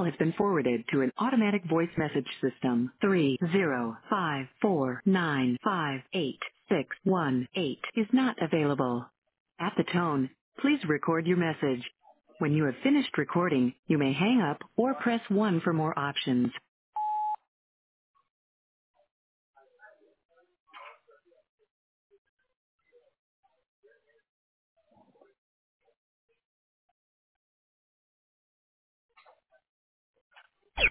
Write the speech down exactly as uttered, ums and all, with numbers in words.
has been forwarded to an automatic voice message system. three zero five four nine five eight six one eight is not available. At the tone, please record your message. When you have finished recording, you may hang up or press one for more options.